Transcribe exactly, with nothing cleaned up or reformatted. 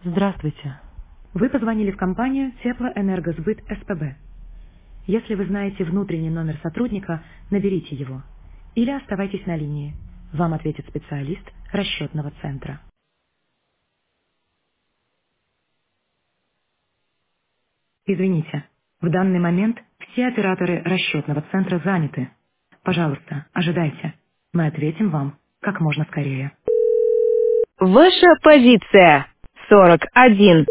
Здравствуйте. Вы позвонили в компанию Теплоэнергосбыт СПБ. Если вы знаете внутренний номер сотрудника, наберите его. Или оставайтесь на линии. Вам ответит специалист расчетного центра. Извините, в данный момент все операторы расчетного центра заняты. Пожалуйста, ожидайте. Мы ответим вам как можно скорее. Ваша позиция сорок один.